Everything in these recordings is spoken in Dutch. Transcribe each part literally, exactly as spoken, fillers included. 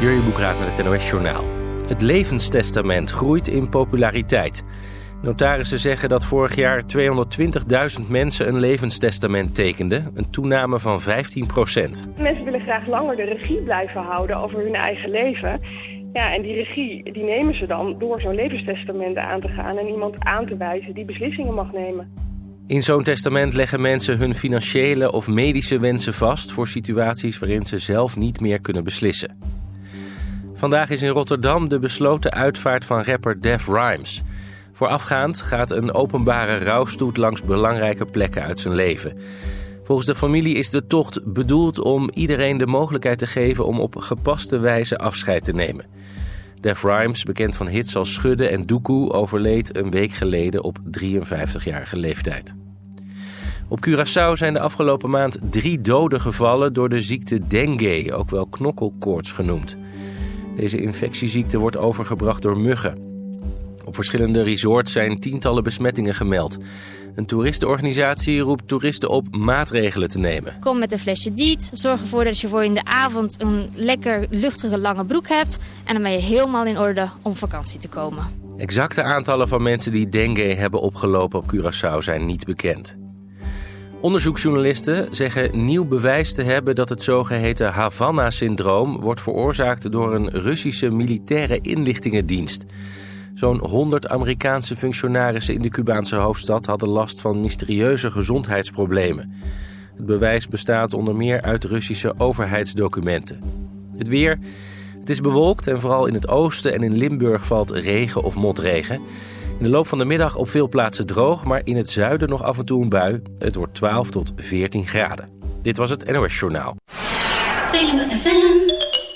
Jurjen Boekraat met het N O S-journaal. Het levenstestament groeit in populariteit. Notarissen zeggen dat vorig jaar tweehonderdtwintigduizend mensen een levenstestament tekenden. Een toename van vijftien procent. Mensen willen graag langer de regie blijven houden over hun eigen leven. Ja, en die regie die nemen ze dan door zo'n levenstestament aan te gaan en iemand aan te wijzen die beslissingen mag nemen. In zo'n testament leggen mensen hun financiële of medische wensen vast voor situaties waarin ze zelf niet meer kunnen beslissen. Vandaag is in Rotterdam de besloten uitvaart van rapper Def Rhymes. Voorafgaand gaat een openbare rouwstoet langs belangrijke plekken uit zijn leven. Volgens de familie is de tocht bedoeld om iedereen de mogelijkheid te geven om op gepaste wijze afscheid te nemen. Def Rhymes, bekend van hits als Schudden en Doekoe, overleed een week geleden op drieënvijftigjarige leeftijd. Op Curaçao zijn de afgelopen maand drie doden gevallen door de ziekte dengue, ook wel knokkelkoorts genoemd. Deze infectieziekte wordt overgebracht door muggen. Op verschillende resorts zijn tientallen besmettingen gemeld. Een toeristenorganisatie roept toeristen op maatregelen te nemen. Kom met een flesje Diet. Zorg ervoor dat je voor in de avond een lekker luchtige lange broek hebt. En dan ben je helemaal in orde om vakantie te komen. Exacte aantallen van mensen die dengue hebben opgelopen op Curaçao zijn niet bekend. Onderzoeksjournalisten zeggen nieuw bewijs te hebben dat het zogeheten Havana-syndroom wordt veroorzaakt door een Russische militaire inlichtingendienst. Zo'n honderd Amerikaanse functionarissen in de Cubaanse hoofdstad hadden last van mysterieuze gezondheidsproblemen. Het bewijs bestaat onder meer uit Russische overheidsdocumenten. Het weer. Het is bewolkt en vooral in het oosten en in Limburg valt regen of motregen. In de loop van de middag op veel plaatsen droog, maar in het zuiden nog af en toe een bui. Het wordt twaalf tot veertien graden. Dit was het N O S-journaal. Veluwe F M.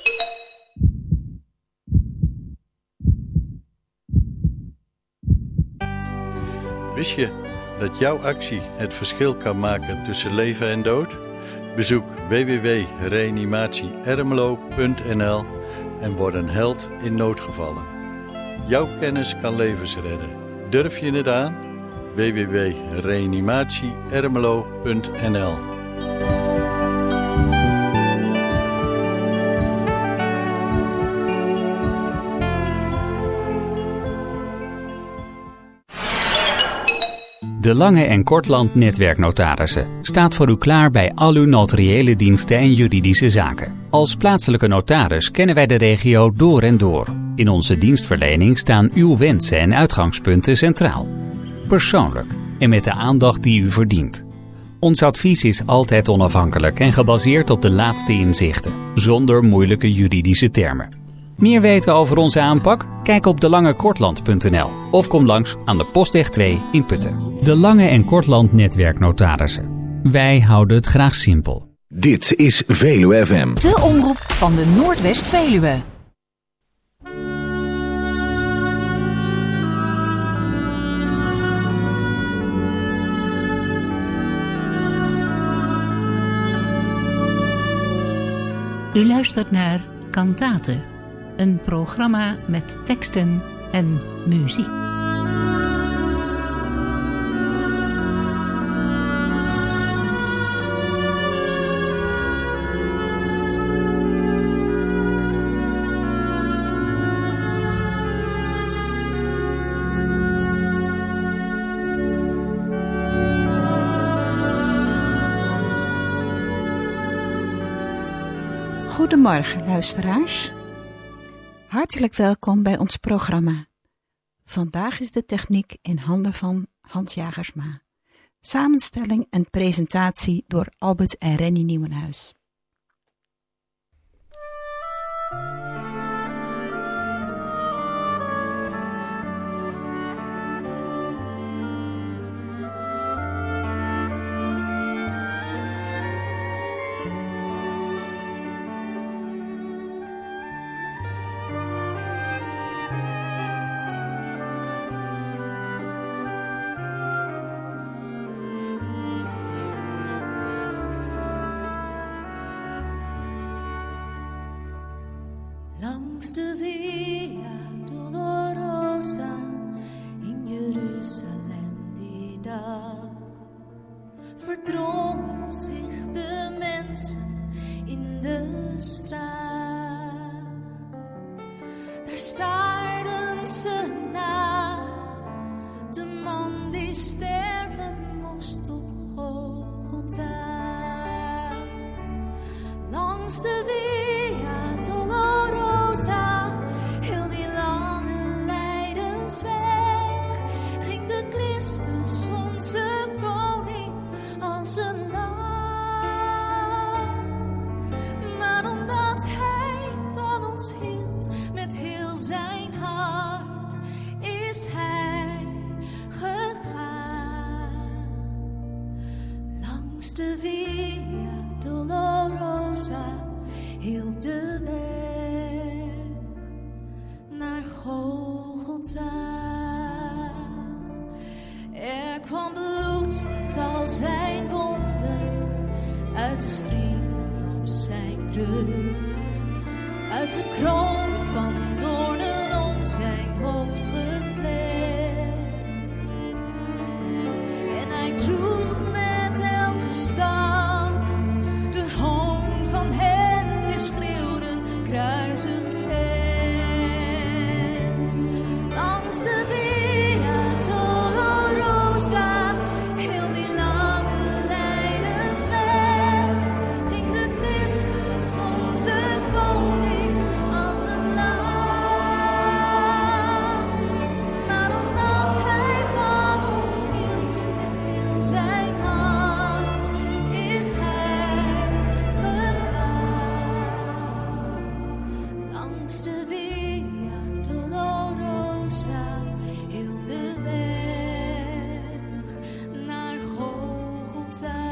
Wist je dat jouw actie het verschil kan maken tussen leven en dood? Bezoek w w w punt reanimatie ermelo punt n l en word een held in noodgevallen. Jouw kennis kan levens redden. Durf je het aan? w w w punt reanimatie ermelo punt n l. De Lange en Kortland Netwerknotarissen staat voor u klaar bij al uw notariële diensten en juridische zaken. Als plaatselijke notaris kennen wij de regio door en door. In onze dienstverlening staan uw wensen en uitgangspunten centraal. Persoonlijk en met de aandacht die u verdient. Ons advies is altijd onafhankelijk en gebaseerd op de laatste inzichten, zonder moeilijke juridische termen. Meer weten over onze aanpak? Kijk op de lange kortland punt n l of kom langs aan de Postweg twee in Putten. De Lange en Kortland Netwerknotarissen. Wij houden het graag simpel. Dit is Veluwe F M. De omroep van de Noordwest-Veluwe. U luistert naar Kantate, een programma met teksten en muziek. Goedemorgen luisteraars. Hartelijk welkom bij ons programma. Vandaag is de techniek in handen van Hans Jagersma. Samenstelling en presentatie door Albert en Rennie Nieuwenhuis. Langs de Via Dolorosa in Jeruzalem die dag verdrongen zich de mensen in de straat. staarden ze na de man die sterven moest op Golgotha. Langs de Via Dolorosa, heel die lange lijdensweg, ging de Christus, onze koning, als een lam. Maar omdat hij van ons hield met heel zijn hart, is hij gegaan. Langs de Via Dolorosa, heel de weg naar Golgotha. Er kwam bloed uit zijn wonden, uit de striemen op zijn rug, uit de kroon van doornen om zijn hoofd gevleid. En hij droeg met elke stap de hoon van hen die schreeuwden, kruisigt hem. Langs de Via Dolorosa, heel die lange lijdensweg, ging de Christus, onze koning, als een lam. Maar omdat hij van ons hield met heel zijn hart, is hij gegaan. Langs de Via Dolorosa, heel de weg naar Golgotha.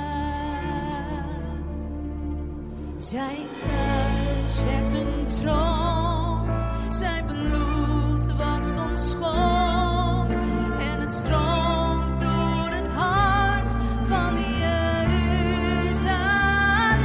Zijn kruis werd een troon, zijn bloed was ontschoon, en het stroomt door het hart van Jeruzalem.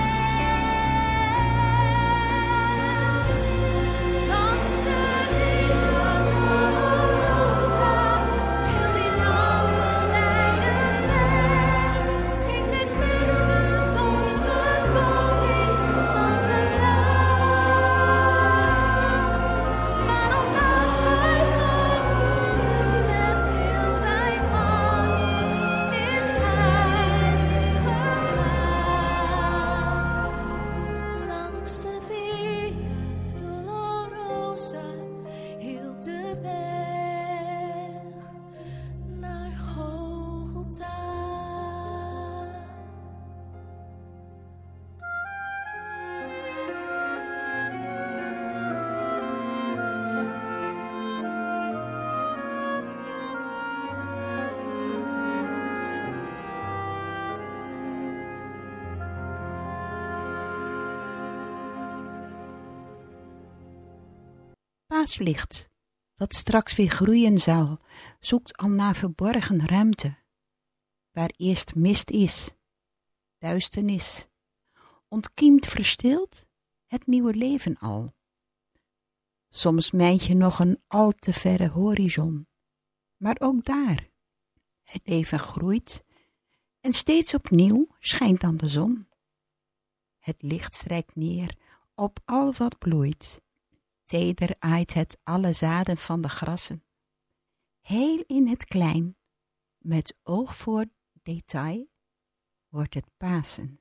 Langs de Via Dolorosa, heel die lange lijdensweg, ging de Christus, onze koning, als een lam. Maar omdat hij van ons hield met heel zijn hart, is hij gegaan. Langs de Via Dolorosa, heel de weg naar Golgotha. Paaslicht, dat straks weer groeien zal, zoekt al naar verborgen ruimte. Waar eerst mist is, duisternis, ontkiemt verstild het nieuwe leven al. Soms meent je nog een al te verre horizon, maar ook daar, het leven groeit en steeds opnieuw schijnt dan de zon. Het licht strijkt neer op al wat bloeit. Teder aait het alle zaden van de grassen. Heel in het klein, met oog voor detail, wordt het Pasen.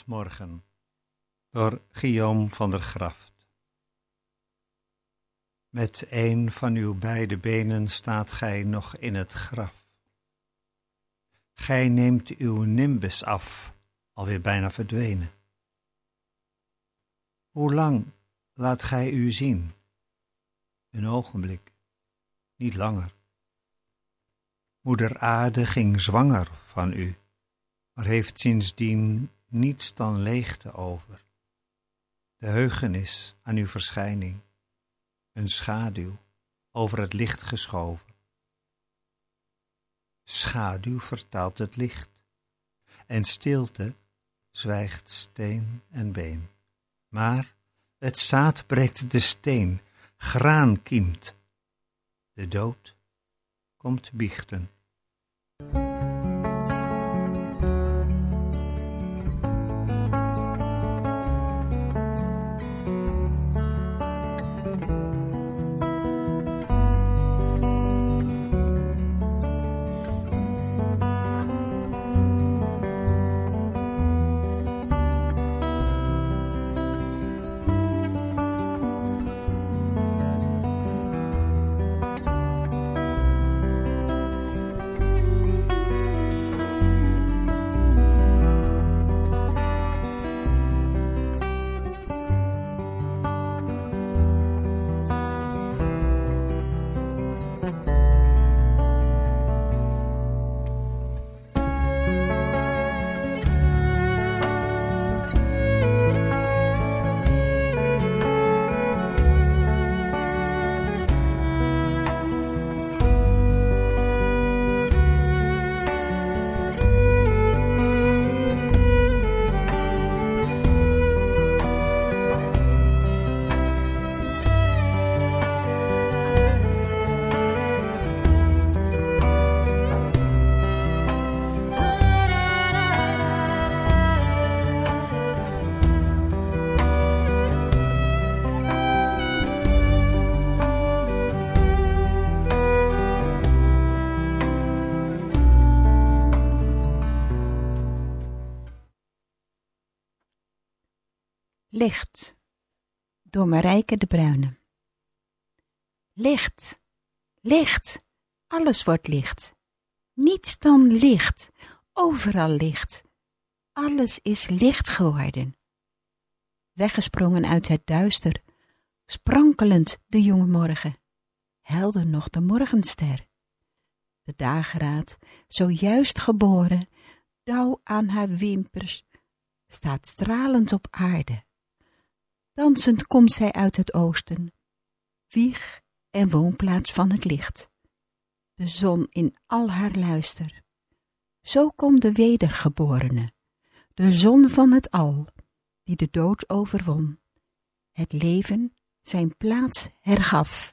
Zondagmorgen door Guillaume van der Graft. Met een van uw beide benen staat gij nog in het graf. Gij neemt uw nimbus af, alweer bijna verdwenen. Hoe lang laat gij u zien? Een ogenblik, niet langer. Moeder Aarde ging zwanger van u, maar heeft sindsdien niets dan leegte over. De heugenis aan uw verschijning, een schaduw over het licht geschoven. Schaduw vertaalt het licht, en stilte zwijgt steen en been. Maar het zaad breekt de steen, graan kiemt. De dood komt biechten. Licht, door Marijke de Bruyne. Licht, licht, alles wordt licht. Niets dan licht, overal licht. Alles is licht geworden. Weggesprongen uit het duister, sprankelend de jonge morgen, helder nog de morgenster. De dageraad, zojuist geboren, dauw aan haar wimpers, staat stralend op aarde. Dansend komt zij uit het oosten, wieg en woonplaats van het licht. De zon in al haar luister. Zo komt de wedergeborene, de zon van het al, die de dood overwon, het leven zijn plaats hergaf.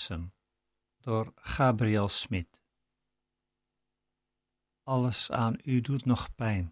Mensen door Gabriel Smit. Alles aan u doet nog pijn.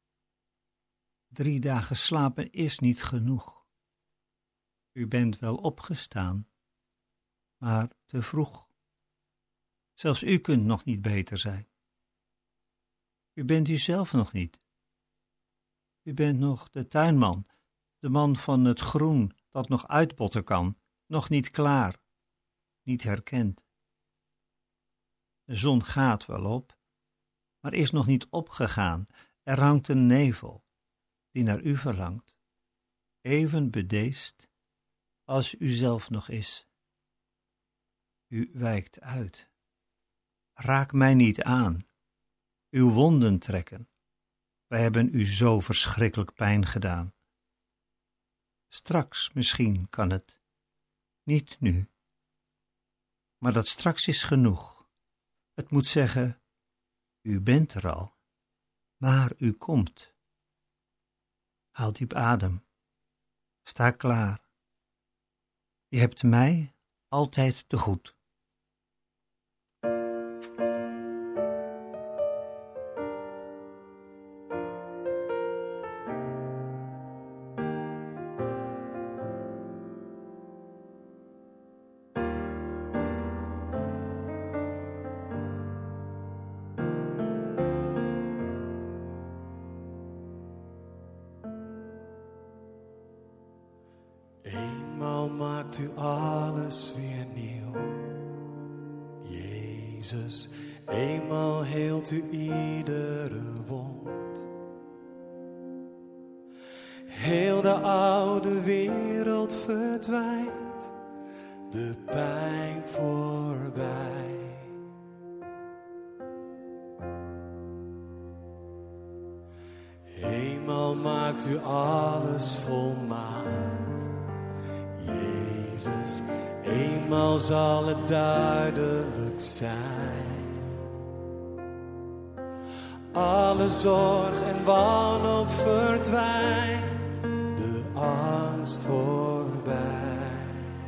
Drie dagen slapen is niet genoeg. U bent wel opgestaan, maar te vroeg. Zelfs u kunt nog niet beter zijn. U bent u zelf nog niet. U bent nog de tuinman, de man van het groen dat nog uitpotten kan, nog niet klaar, niet herkend. De zon gaat wel op, maar is nog niet opgegaan. Er hangt een nevel die naar u verlangt, even bedeesd als u zelf nog is. U wijkt uit. Raak mij niet aan. Uw wonden trekken. Wij hebben u zo verschrikkelijk pijn gedaan. Straks misschien kan het. Niet nu. Maar dat straks is genoeg. Het moet zeggen, u bent er al, maar u komt. Haal diep adem. Sta klaar. Je hebt mij altijd te goed. Eenmaal maakt u alles weer nieuw, Jezus. Eenmaal heelt u iedere wond. Heel de oude wereld verdwijnt, de pijn voorbij. Eenmaal maakt u alles volmaakt, Jezus, eenmaal zal het duidelijk zijn. Alle zorg en wanhoop verdwijnt, de angst voorbij.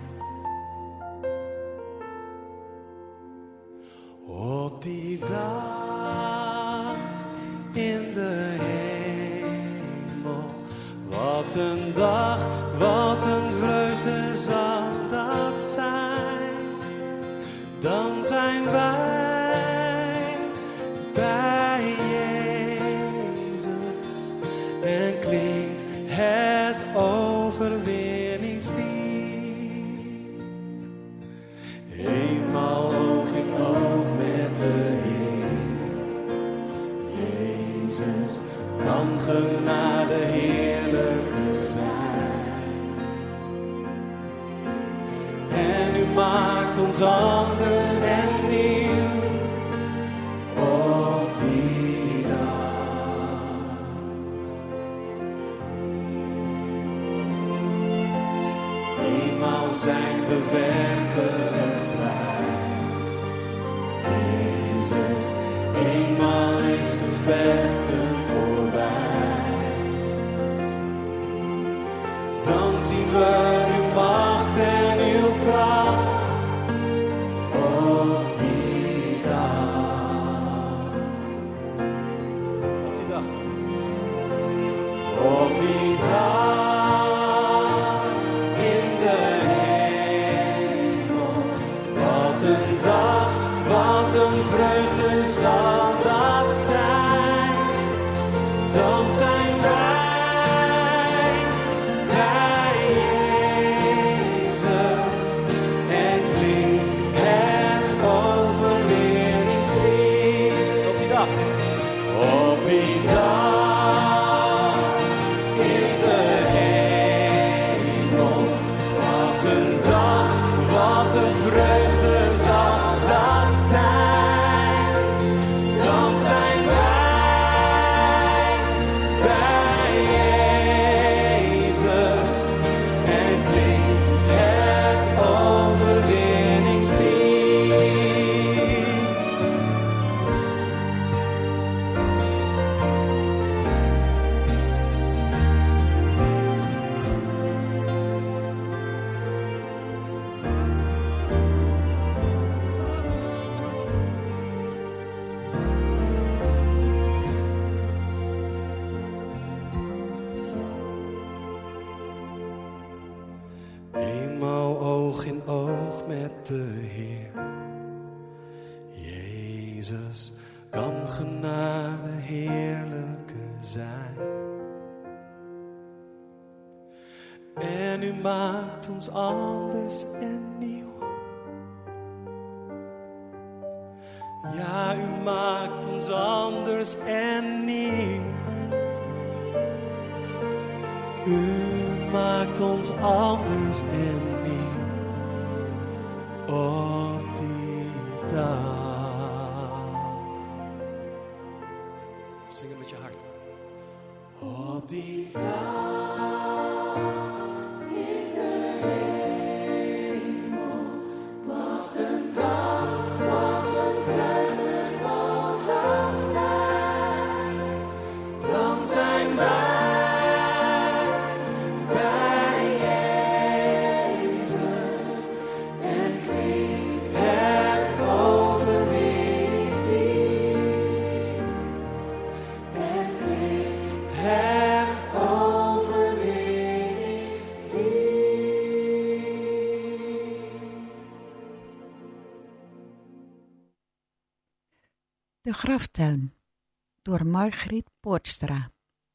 Op die dag in de hemel, wat een dag, wat een vreugde zal dat zijn. Dan zijn wij bij Jezus en klinkt het overwinningslied. Eenmaal oog in oog met de Heer, Jezus, kan genade heerlijker zijn. En u maakt ons anders en nieuw op die dag. Eenmaal zijn we werkelijk vrij, Jezus, eenmaal is het vechten voorbij. Dan zien we uw macht en uw kracht op die dag. Op die dag. Op die dag in de hemel. Wat een dag, wat een vreugde zal dat zijn. Dan zijn wij op die dag in de hemel. Wat een dag, wat een vreugde zal dat zijn. Dan zijn wij bij Jezus en klinkt het overwinningslied. Jezus, kan genade heerlijker zijn. En u maakt ons anders en nieuw. Ja, u maakt ons anders en nieuw. U maakt ons anders en nieuw. Op die dag. Zing het met je hart. Op die dag in de hemel. Wat een dag, wat een vreugde zal dat zijn. Dan zijn wij. De graftuin door Margriet Poortstra.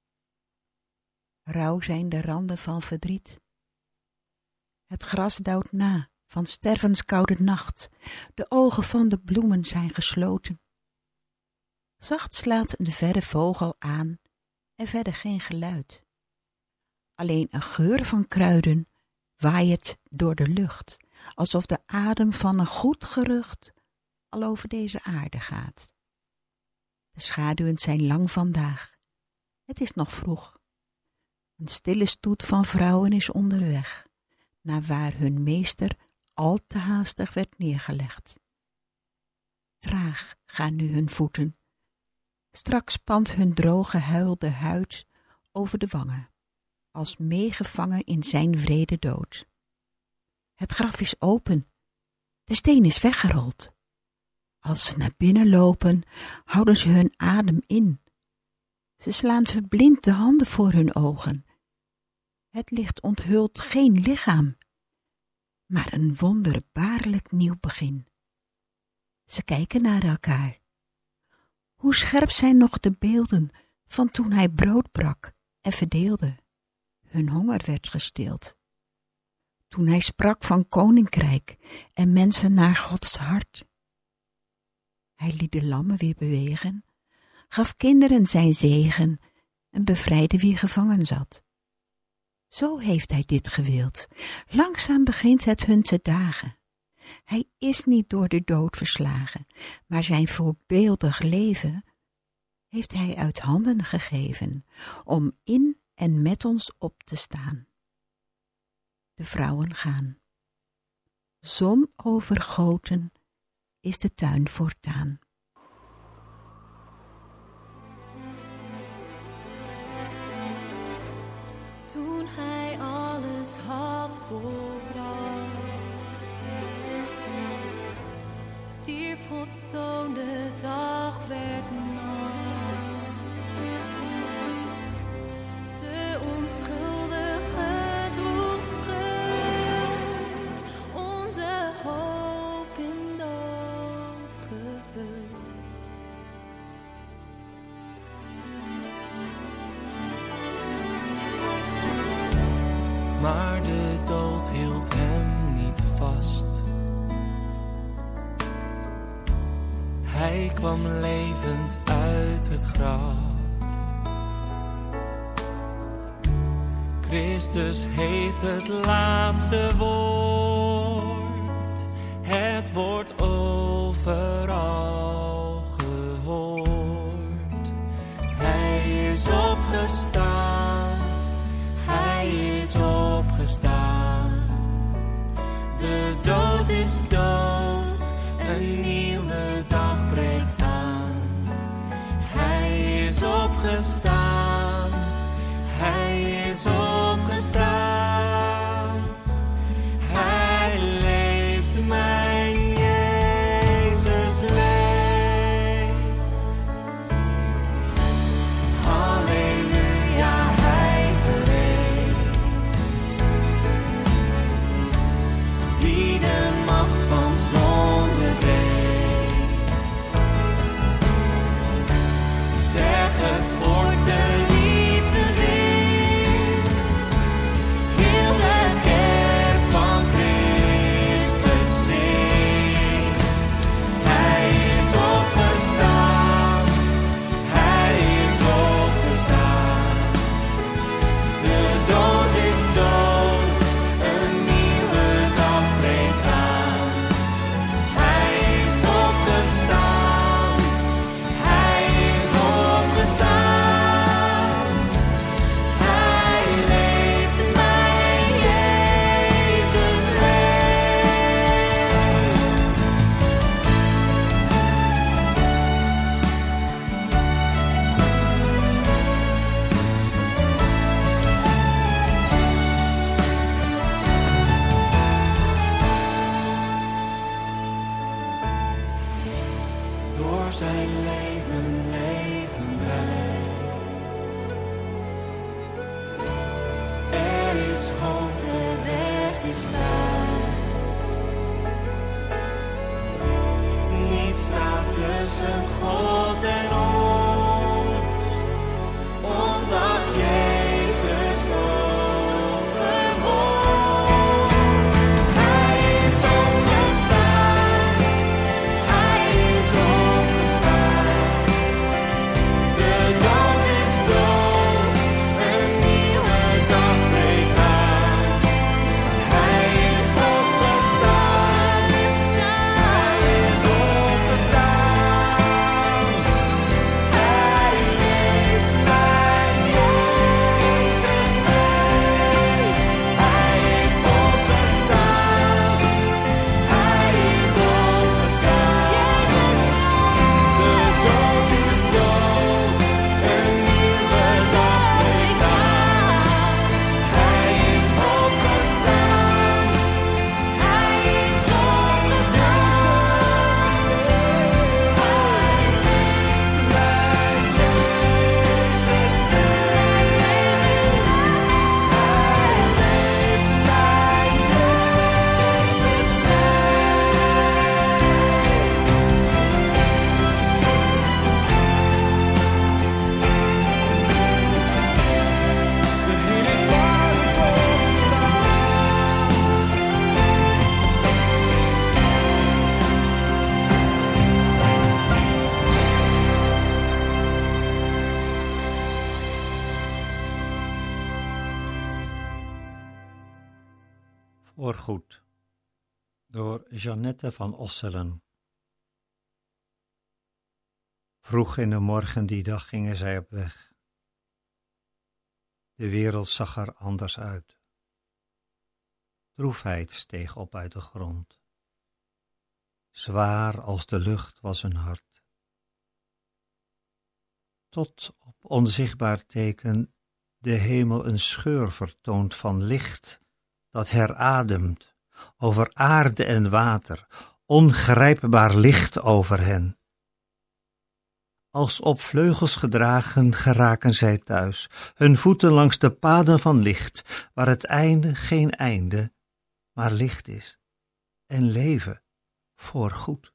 Rauw zijn de randen van verdriet. Het gras dauwt na van stervenskoude nacht. De ogen van de bloemen zijn gesloten. Zacht slaat een verre vogel aan en verder geen geluid. Alleen een geur van kruiden waait door de lucht, alsof de adem van een goed gerucht al over deze aarde gaat. De schaduwen zijn lang vandaag. Het is nog vroeg. Een stille stoet van vrouwen is onderweg, naar waar hun meester al te haastig werd neergelegd. Traag gaan nu hun voeten. Straks spant hun droge huil de huid over de wangen, als meegevangen in zijn wrede dood. Het graf is open. De steen is weggerold. Als ze naar binnen lopen, houden ze hun adem in. Ze slaan verblind de handen voor hun ogen. Het licht onthult geen lichaam, maar een wonderbaarlijk nieuw begin. Ze kijken naar elkaar. Hoe scherp zijn nog de beelden van toen hij brood brak en verdeelde. Hun honger werd gestild. Toen hij sprak van koninkrijk en mensen naar Gods hart. Hij liet de lammen weer bewegen, gaf kinderen zijn zegen en bevrijdde wie gevangen zat. Zo heeft hij dit gewild. Langzaam begint het hun te dagen. Hij is niet door de dood verslagen, maar zijn voorbeeldig leven heeft hij uit handen gegeven om in en met ons op te staan. De vrouwen gaan. Zon overgoten is de tuin voortaan. Toen hij alles had volbracht, stierf Gods Zoon, de dag werd nacht. De onschuldige droeg schuld, onze hoop in dood gehuld. Maar de dood hield hem niet vast. Hij kwam levend uit het graf. Christus heeft het laatste woord. Het wordt overal gehoord. Hij is opgestaan. Hij is opgestaan. De dood is dood. Een nieuwe dag breekt aan. Hij is opgestaan. Hij is opgestaan. Hij leeft, mijn Jezus leeft. Halleluja, hij verrees. Die de macht van zonde breekt. door zijn leven leven wij. Er is hoop, de weg is vrij. Niets staat tussen God en ons, omdat Jezus overwon. Hij is opgestaan, hij is opgestaan. De dood is dood, een nieuwe dag breekt aan. Hij is opgestaan, hij is opgestaan. Hij leeft, mijn Jezus leeft. Hij is opgestaan, hij is opgestaan. De dood is dood, een nieuwe dag breekt aan. Hij is opgestaan, hij is opgestaan. Voorgoed door Jeannette van Osselen. Vroeg in de morgen die dag gingen zij op weg. De wereld zag er anders uit. Droefheid steeg op uit de grond. Zwaar als de lucht was hun hart. Tot op onzichtbaar teken de hemel een scheur vertoont van licht dat herademt over aarde en water, ongrijpbaar licht over hen. Als op vleugels gedragen geraken zij thuis, hun voeten langs de paden van licht, waar het einde geen einde, maar licht is, en leven voorgoed.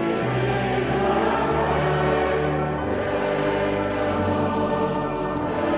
Hij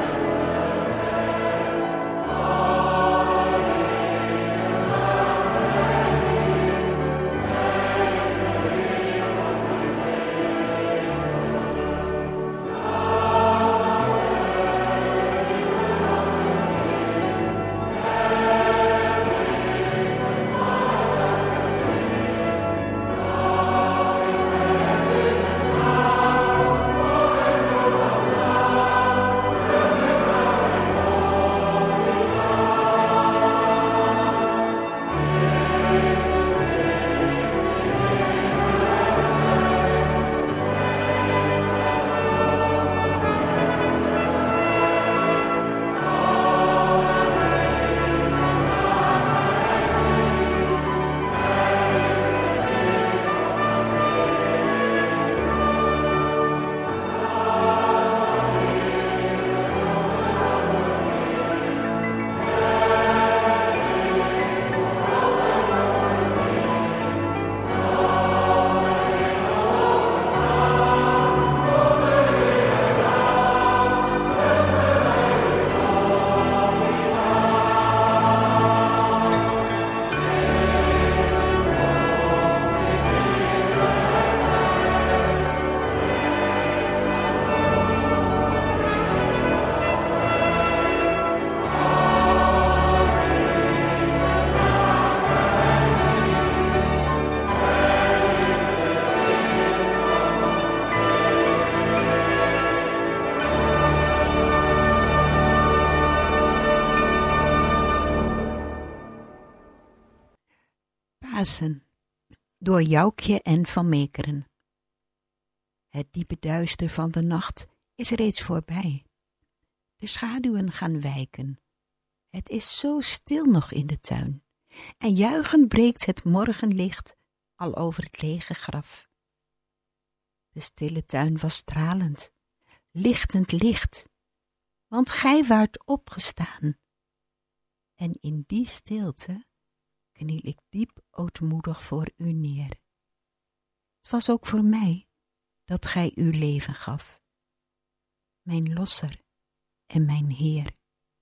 Pasen door Joukje en Van Meekeren. Het diepe duister van de nacht is reeds voorbij. De schaduwen gaan wijken. Het is zo stil nog in de tuin. En juichend breekt het morgenlicht al over het lege graf. De stille tuin was stralend, lichtend licht, want gij waart opgestaan. En in die stilte kniel ik diep ootmoedig voor u neer. Het was ook voor mij dat gij uw leven gaf, mijn losser en mijn Heer.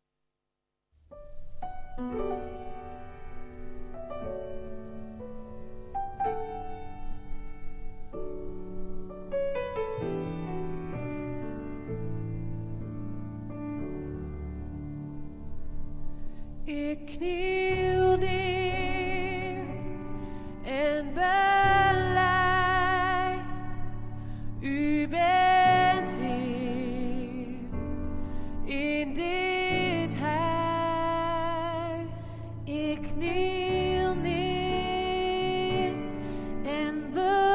Ik kniel neer en belijd, u bent Heer in dit huis. Ik kniel neer en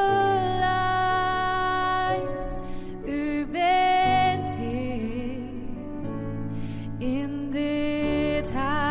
belijd, u bent Heer in dit huis.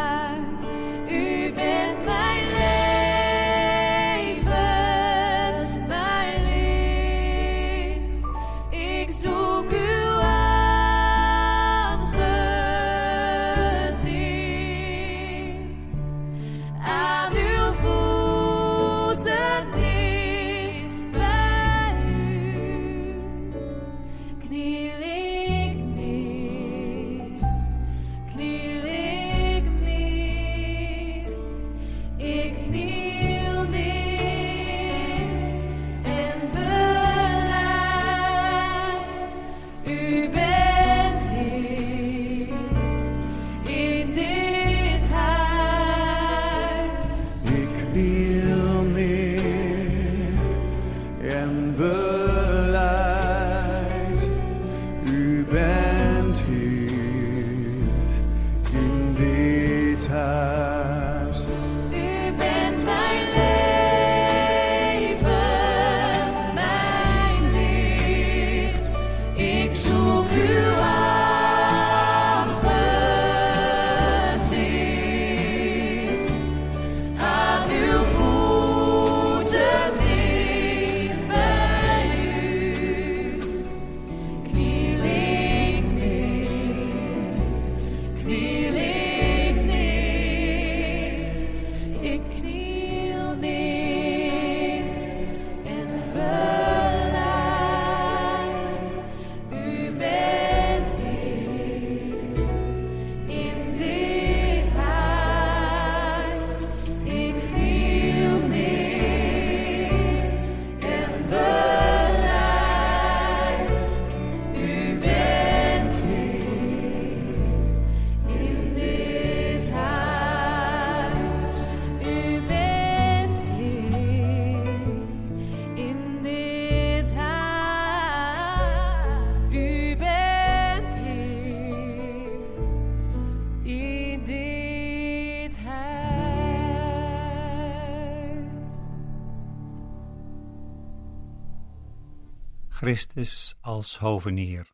Christus als hovenier.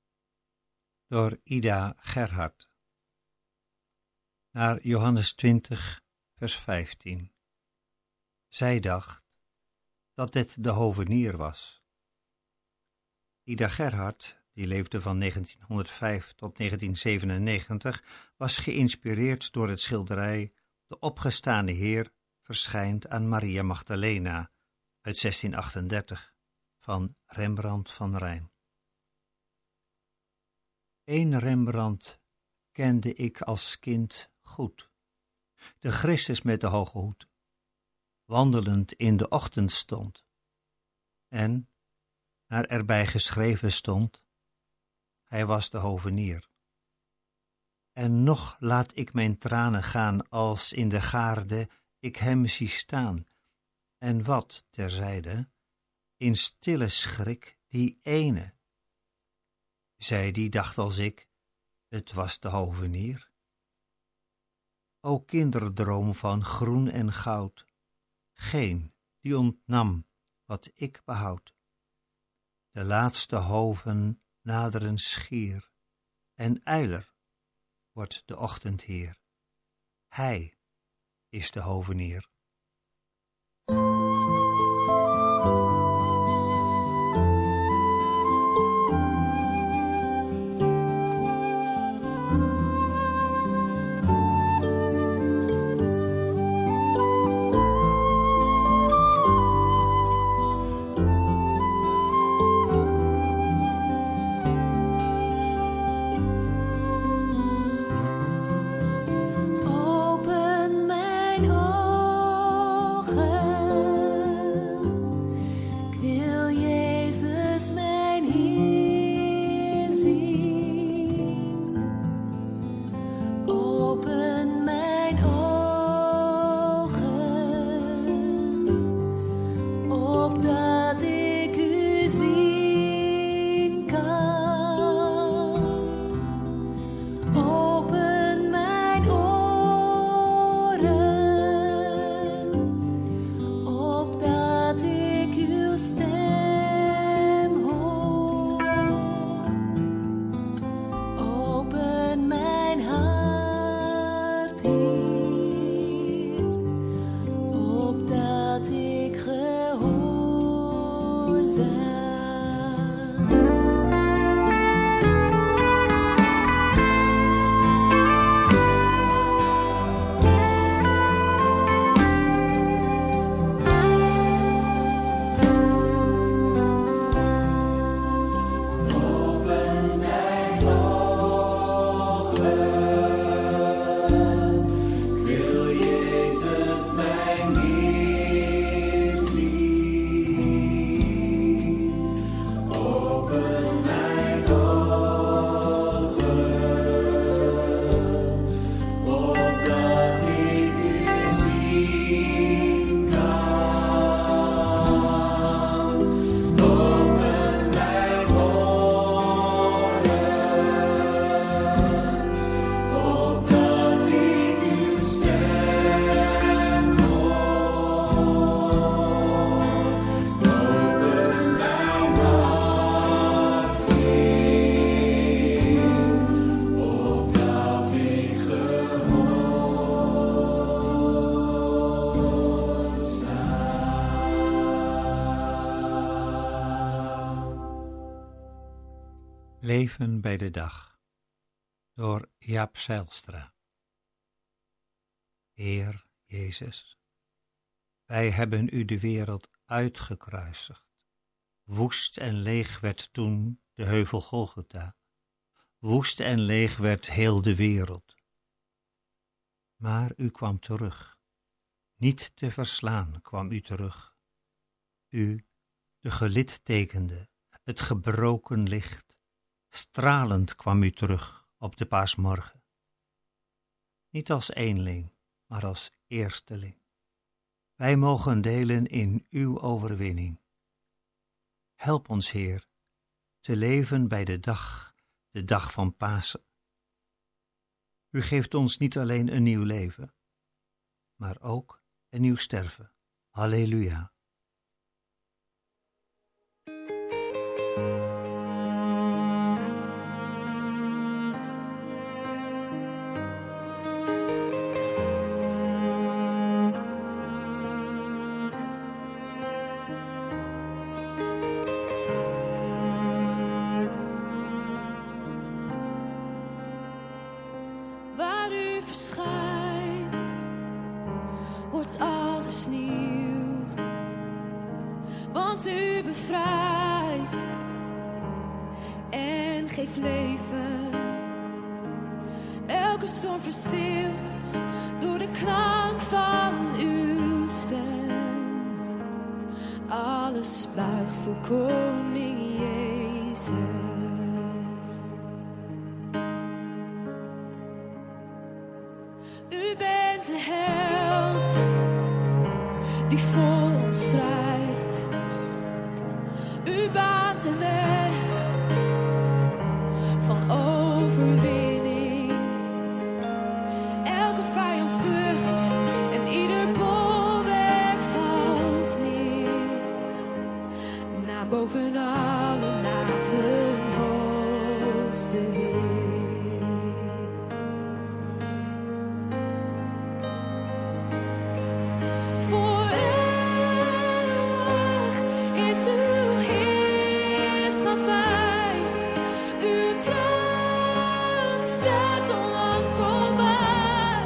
Door Ida Gerhard. Naar Johannes twintig, vers vijftien. Zij dacht dat dit de hovenier was. Ida Gerhard, die leefde van negentienhonderdvijf tot negentien zevenennegentig, was geïnspireerd door het schilderij De opgestane Heer verschijnt aan Maria Magdalena uit zestien achtendertig van Rembrandt van Rijn. Eén Rembrandt kende ik als kind goed, de Christus met de hoge hoed, wandelend in de ochtendstond, en, naar erbij geschreven stond, hij was de hovenier. En nog laat ik mijn tranen gaan als in de gaarde ik hem zie staan, en wat terzijde, in stille schrik die ene. Zij die dacht als ik, het was de hovenier. O kinderdroom van groen en goud, geen die ontnam wat ik behoud. De laatste hoven naderen schier, en ijler wordt de ochtendheer. Hij is de hovenier. Leven bij de dag, door Jaap Zijlstra. Heer Jezus, wij hebben u de wereld uitgekruisigd. Woest en leeg werd toen de heuvel Golgotha. Woest en leeg werd heel de wereld. Maar u kwam terug. Niet te verslaan kwam u terug. U, de gelittekende, het gebroken licht. Stralend kwam u terug op de paasmorgen. Niet als eenling, maar als eersteling. Wij mogen delen in uw overwinning. Help ons, Heer, te leven bij de dag, de dag van Pasen. U geeft ons niet alleen een nieuw leven, maar ook een nieuw sterven. Halleluja. Want u bevrijdt en geeft leven. Elke storm verstilt door de klank van uw stem. Alles buigt voor koning Jezus. U bent de held die voor ons strijdt. U baant de weg van overwinning. Elke vijand vlucht en ieder bolwerk valt. boven alle namen hoogste Heer. Voor eeuwig is uw heerschappij, uw troon staat onwankelbaar.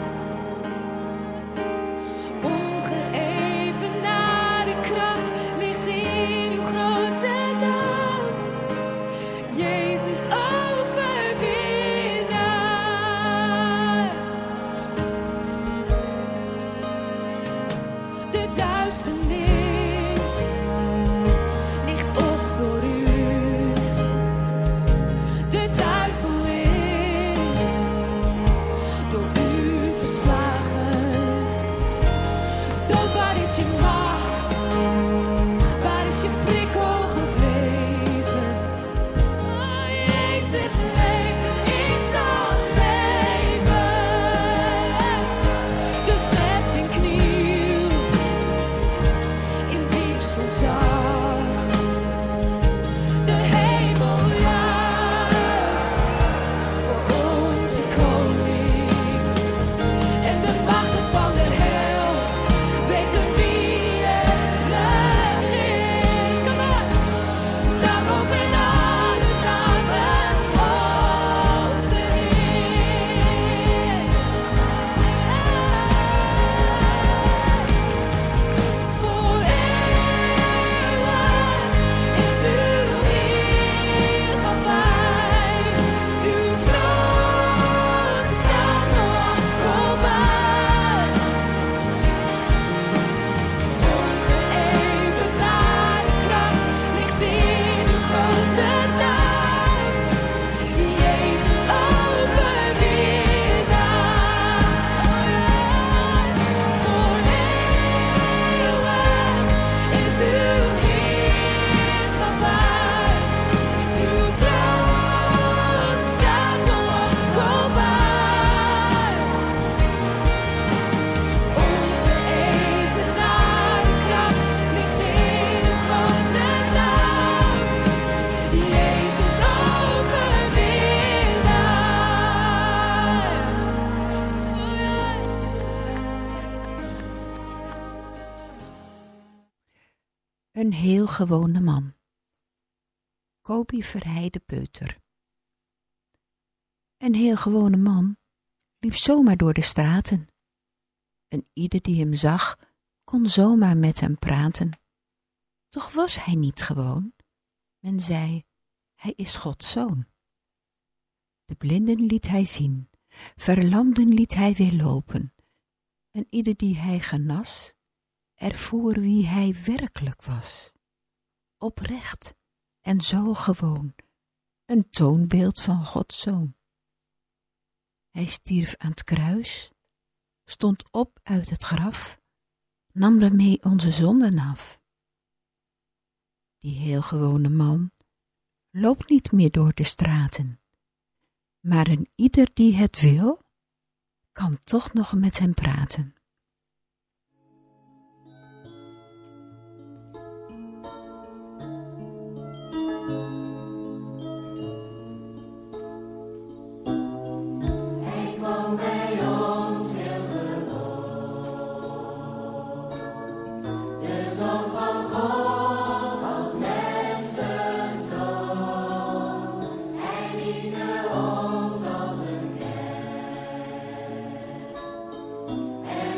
Ongeëvenaarde kracht ligt in uw grote naam, Jezus overwinnaar. De duisternis ligt op door u. De duivel is door u verslagen. Dood, waar is je macht? Waar is je prikkel gebleven? Oh, Jezus leeft en ik zal leven. De schepping knielt in diepste ontzag. De hemel juicht voor onze koning. En de machten van de hel weten wie er regeert. Kom maar, daar boven alle namen hoogste Heer. Voor eeuwig is uw heerschappij, uw troon staat onwankelbaar. Ongeëvenaarde kracht ligt in uw grote naam, Jezus overwinnaar. Voor eeuwig is uw heerschappij, uw troon staat onwankelbaar. Ongeëvenaarde kracht ligt in uw grote naam, Jezus overwinnaar. Een heel gewone man. Kobi Verheide Peuter. Een heel gewone man liep zomaar door de straten. En ieder die hem zag, kon zomaar met hem praten. Toch was hij niet gewoon. Men zei, hij is Gods zoon. De blinden liet hij zien, verlamden liet hij weer lopen. En ieder die hij genas, ervoer wie hij werkelijk was. Oprecht en zo gewoon, een toonbeeld van Gods zoon. Hij stierf aan het kruis, stond op uit het graf, nam daarmee onze zonden af. Die heel gewone man loopt niet meer door de straten, maar een ieder die het wil, kan toch nog met hem praten. Hij kwam bij ons heel gewoon. De Zoon van God als mensenzoon. Hij diende ons als een knecht. En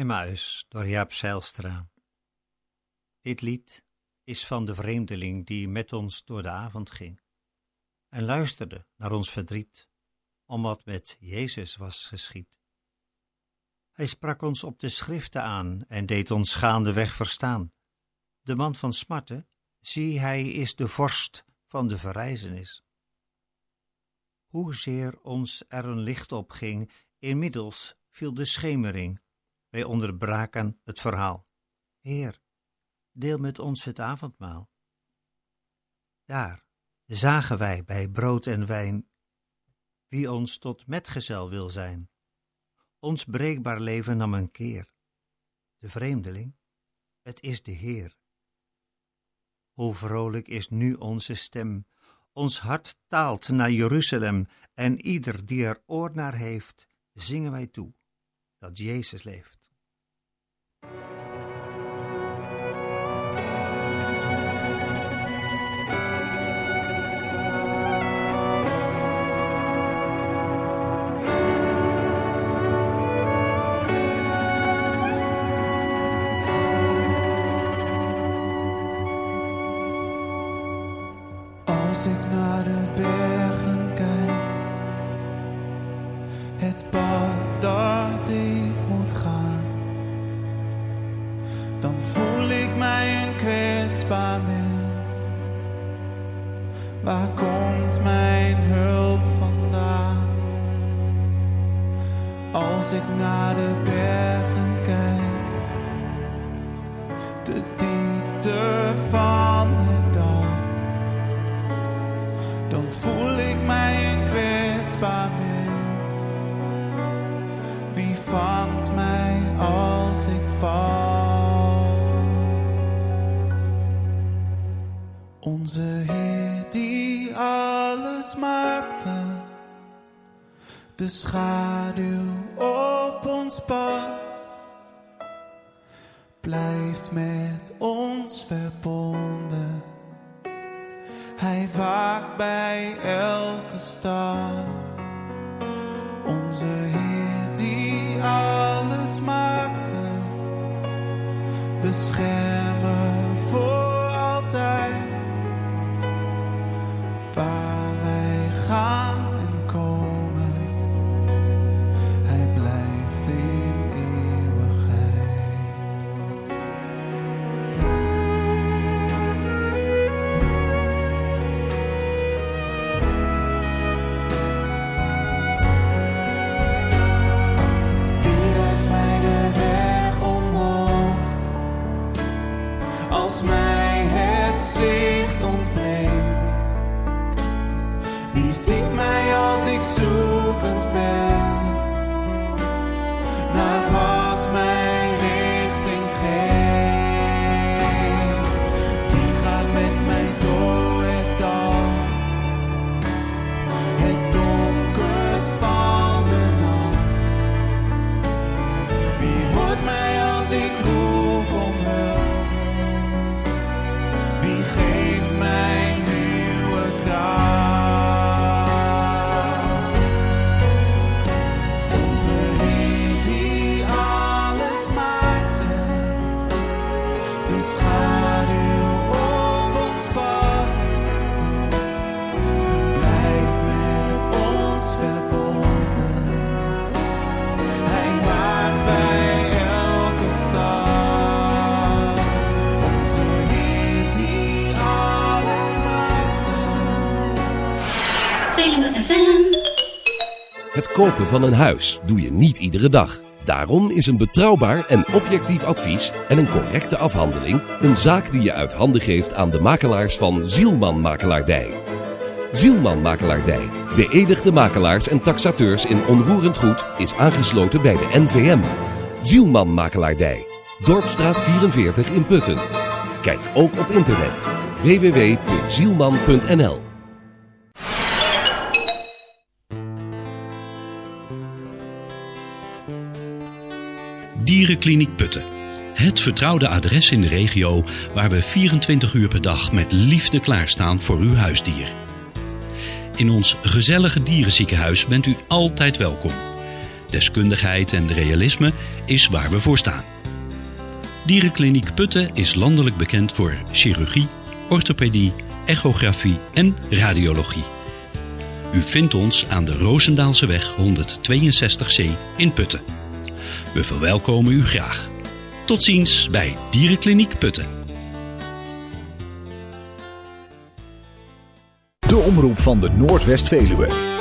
Emmaus door Jaap Zijlstra. Dit lied is van de vreemdeling die met ons door de avond ging en luisterde naar ons verdriet, om wat met Jezus was geschied. Hij sprak ons op de schriften aan en deed ons gaandeweg verstaan. De man van smarten, zie, hij is de vorst van de verrijzenis. Hoezeer ons er een licht op ging, inmiddels viel de schemering. Wij onderbraken het verhaal. Heer, deel met ons het avondmaal. Daar zagen wij bij brood en wijn wie ons tot metgezel wil zijn. Ons breekbaar leven nam een keer. De vreemdeling, het is de Heer. Hoe vrolijk is nu onze stem, ons hart taalt naar Jeruzalem, en ieder die er oor naar heeft, zingen wij toe dat Jezus leeft. Als ik naar de bergen kijk, het pad dat ik moet gaan, dan voel ik mij een kwetsbaar mens. Waar komt mijn hulp vandaan? Als ik naar de bergen kijk, de diepte van het dal, dan voel ik mij een kwetsbaar mens. Wie vangt mij als ik val? Onze Heer die alles maakte, de schaduw op ons pad, blijft met ons verbonden. Hij waakt bij elke stap. Onze Heer die alles maakte, beschermen voor altijd. Waar wij gaan en komen, Hij blijft in eeuwigheid. Als mij het zicht ontbreekt, wie ziet mij als ik zoekend ben naar wat mijn richting geeft? Wie gaat met mij door het dal, het donkerst van de nacht? Wie hoort mij als ik roep om hulp? Wie geeft mij nieuwe kracht? Onze Heer die alles maakte, de schaduw op ons pad, blijft met ons verbonden. Hij waakt bij elke stap. Veluwe F M. Het kopen van een huis doe je niet iedere dag. Daarom is een betrouwbaar en objectief advies en een correcte afhandeling een zaak die je uit handen geeft aan de makelaars van Zielman Makelaardij. Zielman Makelaardij, beëdigde makelaars en taxateurs in onroerend goed, is aangesloten bij de N V M. Zielman Makelaardij, Dorpstraat vierenveertig in Putten. Kijk ook op internet w w w punt zielman punt n l. Dierenkliniek Putten. Het vertrouwde adres in de regio waar we vierentwintig uur per dag met liefde klaarstaan voor uw huisdier. In ons gezellige dierenziekenhuis bent u altijd welkom. Deskundigheid en realisme is waar we voor staan. Dierenkliniek Putten is landelijk bekend voor chirurgie, orthopedie, echografie en radiologie. U vindt ons aan de Roosendaalseweg honderdtweeënzestig C in Putten. We verwelkomen u graag. Tot ziens bij Dierenkliniek Putten. De omroep van de Noordwest-Veluwe.